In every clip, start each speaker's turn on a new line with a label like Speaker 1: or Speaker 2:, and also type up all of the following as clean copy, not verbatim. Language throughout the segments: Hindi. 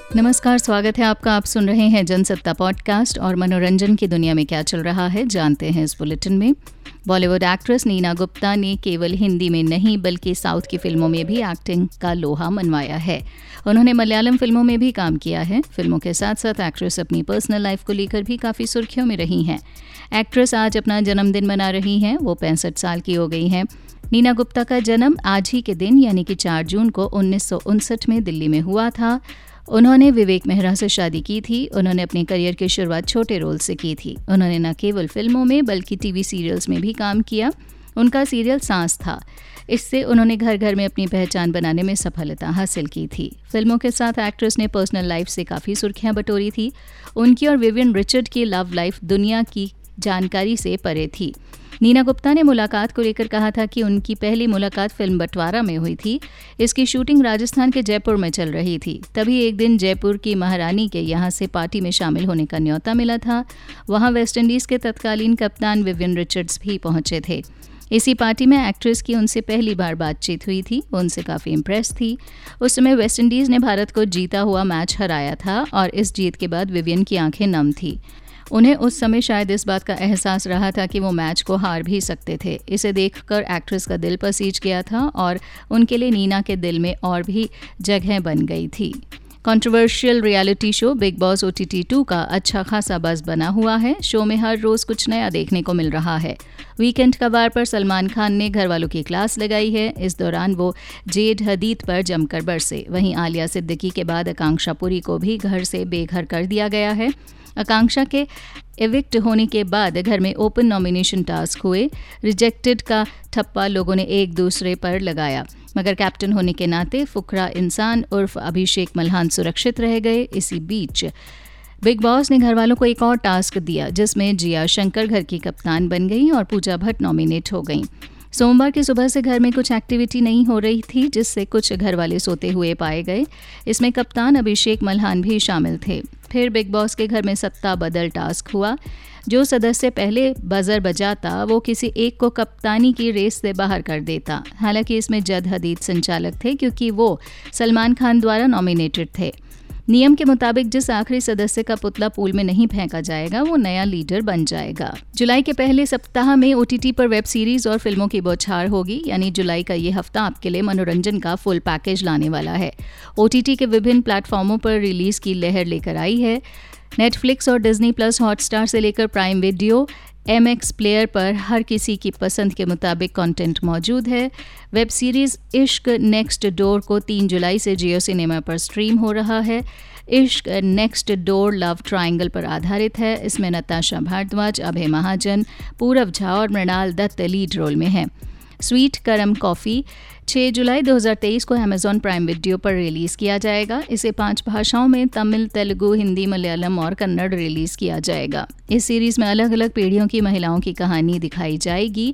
Speaker 1: नमस्कार, स्वागत है आपका। आप सुन रहे हैं जनसत्ता पॉडकास्ट और मनोरंजन की दुनिया में क्या चल रहा है जानते हैं इस बुलेटिन में। बॉलीवुड एक्ट्रेस नीना गुप्ता ने केवल हिंदी में नहीं बल्कि साउथ की फिल्मों में भी एक्टिंग का लोहा मनवाया है। उन्होंने मलयालम फिल्मों में भी काम किया है। फिल्मों के साथ साथ एक्ट्रेस अपनी पर्सनल लाइफ को लेकर भी काफ़ी सुर्खियों में रही हैं। एक्ट्रेस आज अपना जन्मदिन मना रही हैं। वो 65 साल की हो गई हैं। नीना गुप्ता का जन्म आज ही के दिन यानी कि 4 जून को 1959 में दिल्ली में हुआ था। उन्होंने विवेक मेहरा से शादी की थी। उन्होंने अपने करियर की शुरुआत छोटे रोल से की थी। उन्होंने न केवल फिल्मों में बल्कि टीवी सीरियल्स में भी काम किया। उनका सीरियल सांस था। इससे उन्होंने घर घर में अपनी पहचान बनाने में सफलता हासिल की थी। फिल्मों के साथ एक्ट्रेस ने पर्सनल लाइफ से काफ़ी सुर्खियां बटोरी थी। उनकी और विवियन रिचर्ड की लव लाइफ दुनिया की जानकारी से परे थी। नीना गुप्ता ने मुलाकात को लेकर कहा था कि उनकी पहली मुलाकात फिल्म बंटवारा में हुई थी। इसकी शूटिंग राजस्थान के जयपुर में चल रही थी। तभी एक दिन जयपुर की महारानी के यहाँ से पार्टी में शामिल होने का न्योता मिला था। वहाँ वेस्टइंडीज़ के तत्कालीन कप्तान विवियन रिचर्ड्स भी पहुंचे थे। इसी पार्टी में एक्ट्रेस की उनसे पहली बार बातचीत हुई थी। वो उनसे काफ़ी इम्प्रेस थी। उस समय वेस्टइंडीज़ ने भारत को जीता हुआ मैच हराया था और इस जीत के बाद विवियन की आंखें नम थी। उन्हें उस समय शायद इस बात का एहसास रहा था कि वो मैच को हार भी सकते थे। इसे देखकर एक्ट्रेस का दिल पसीज गया था और उनके लिए नीना के दिल में और भी जगह बन गई थी। Controversial reality show Bigg Boss OTT 2 का अच्छा खासा बज़ बना हुआ है। शो में हर रोज़ कुछ नया देखने को मिल रहा है। वीकेंड का वार पर सलमान खान ने घरवालों की क्लास लगाई है। इस दौरान वो जेड हदीद पर जमकर बरसे। वहीं आलिया सिद्दीकी के बाद आकांक्षा पुरी को भी घर से बेघर कर दिया गया है। आकांक्षा के एविक्ट होने के बाद घर में ओपन नॉमिनेशन टास्क हुए। रिजेक्टेड का ठप्पा लोगों ने एक दूसरे पर लगाया, मगर कैप्टन होने के नाते फुकरा इंसान उर्फ अभिषेक मल्हान सुरक्षित रह गए। इसी बीच बिग बॉस ने घरवालों को एक और टास्क दिया, जिसमें जिया शंकर घर की कप्तान बन गई और पूजा भट्ट नॉमिनेट हो गई। सोमवार की सुबह से घर में कुछ एक्टिविटी नहीं हो रही थी, जिससे कुछ घरवाले सोते हुए पाए गए। इसमें कप्तान अभिषेक मल्हान भी शामिल थे। फिर बिग बॉस के घर में सत्ता बदल टास्क हुआ। जो सदस्य पहले बजर बजाता वो किसी एक को कप्तानी की रेस से बाहर कर देता। हालांकि इसमें जद हदीद संचालक थे, क्योंकि वो सलमान खान द्वारा नॉमिनेटेड थे। नियम के मुताबिक जिस आखिरी सदस्य का पुतला पूल में नहीं फेंका जाएगा वो नया लीडर बन जाएगा। जुलाई के पहले सप्ताह में OTT पर वेब सीरीज और फिल्मों की बौछार होगी। यानी जुलाई का ये हफ्ता आपके लिए मनोरंजन का फुल पैकेज लाने वाला है। OTT के विभिन्न प्लेटफॉर्मों पर रिलीज की लहर लेकर आई है। नेटफ्लिक्स और डिज्नी प्लस हॉटस्टार से लेकर प्राइम वीडियो MX प्लेयर पर हर किसी की पसंद के मुताबिक कंटेंट मौजूद है। Web series Ishq next door को 3 जुलाई से जियो सिनेमा पर स्ट्रीम हो रहा है। इश्क नेक्स्ट डोर लव ट्रायंगल पर आधारित है। इसमें नताशा भारद्वाज, अभय महाजन, पूरव झा और मृणाल दत्त लीड रोल में हैं। स्वीट करम कॉफ़ी 6 जुलाई 2023 को अमेजॉन प्राइम वीडियो पर रिलीज़ किया जाएगा। इसे 5 भाषाओं में तमिल, तेलुगु, हिंदी, मलयालम और कन्नड़ रिलीज़ किया जाएगा। इस सीरीज़ में अलग अलग पीढ़ियों की महिलाओं की कहानी दिखाई जाएगी।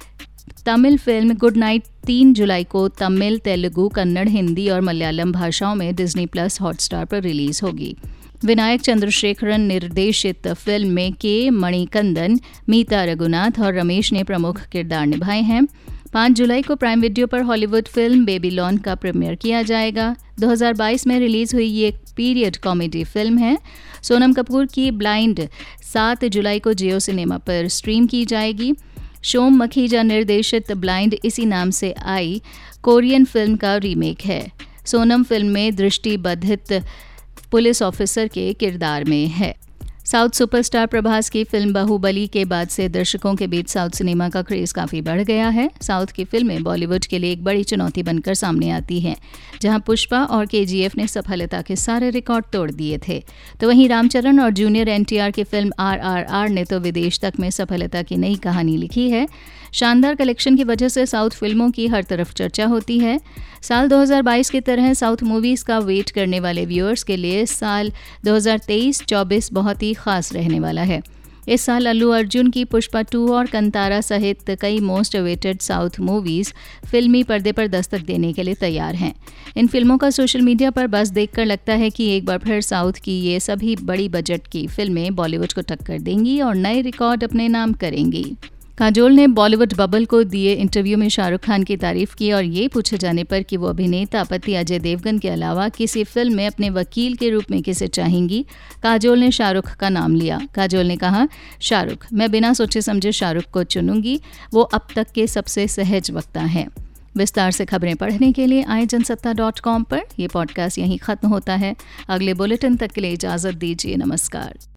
Speaker 1: तमिल फिल्म गुड नाइट 3 जुलाई को तमिल, तेलुगु, कन्नड़, हिंदी और मलयालम भाषाओं में डिज्नी प्लस हॉटस्टार पर रिलीज़ होगी। विनायक चंद्रशेखरन निर्देशित फिल्म में के मणिकंदन, मीता रघुनाथ और रमेश ने प्रमुख किरदार निभाए हैं। 5 जुलाई को प्राइम वीडियो पर हॉलीवुड फिल्म बेबीलोन का प्रीमियर किया जाएगा। 2022 में रिलीज हुई ये पीरियड कॉमेडी फिल्म है। सोनम कपूर की ब्लाइंड 7 जुलाई को जियो सिनेमा पर स्ट्रीम की जाएगी। शोम मखीजा निर्देशित ब्लाइंड इसी नाम से आई कोरियन फिल्म का रीमेक है। सोनम फिल्म में दृष्टिबाधित पुलिस ऑफिसर के किरदार में है। साउथ सुपरस्टार प्रभास की फिल्म बाहुबली के बाद से दर्शकों के बीच साउथ सिनेमा का क्रेज काफ़ी बढ़ गया है। साउथ की फिल्में बॉलीवुड के लिए एक बड़ी चुनौती बनकर सामने आती हैं। जहां पुष्पा और KGF ने सफलता के सारे रिकॉर्ड तोड़ दिए थे, तो वहीं रामचरण और जूनियर NTR की फिल्म RRR ने तो विदेश तक में सफलता की नई कहानी लिखी है। शानदार कलेक्शन की वजह से साउथ फिल्मों की हर तरफ चर्चा होती है। साल 2022 की तरह साउथ मूवीज़ का वेट करने वाले व्यूअर्स के लिए साल 2023-24 बहुत ही खास रहने वाला है। इस साल अल्लू अर्जुन की पुष्पा 2 और कंतारा सहित कई मोस्ट अवेटेड साउथ मूवीज़ फिल्मी पर्दे पर दस्तक देने के लिए तैयार हैं। इन फिल्मों का सोशल मीडिया पर बस देखकर लगता है कि एक बार फिर साउथ की ये सभी बड़ी बजट की फिल्में बॉलीवुड को टक्कर देंगी और नए रिकॉर्ड अपने नाम करेंगी। काजोल ने बॉलीवुड बबल को दिए इंटरव्यू में शाहरुख खान की तारीफ की और ये पूछे जाने पर कि वो अभिनेता पति अजय देवगन के अलावा किसी फिल्म में अपने वकील के रूप में किसे चाहेंगी, काजोल ने शाहरुख का नाम लिया। काजोल ने कहा, शाहरुख, मैं बिना सोचे समझे शाहरुख को चुनूंगी, वो अब तक के सबसे सहज वक्ता हैं। विस्तार से खबरें पढ़ने के लिए आए जनसत्ता.com पर। यह पॉडकास्ट यहीं खत्म होता है। अगले बुलेटिन तक के लिए इजाज़त दीजिए। नमस्कार।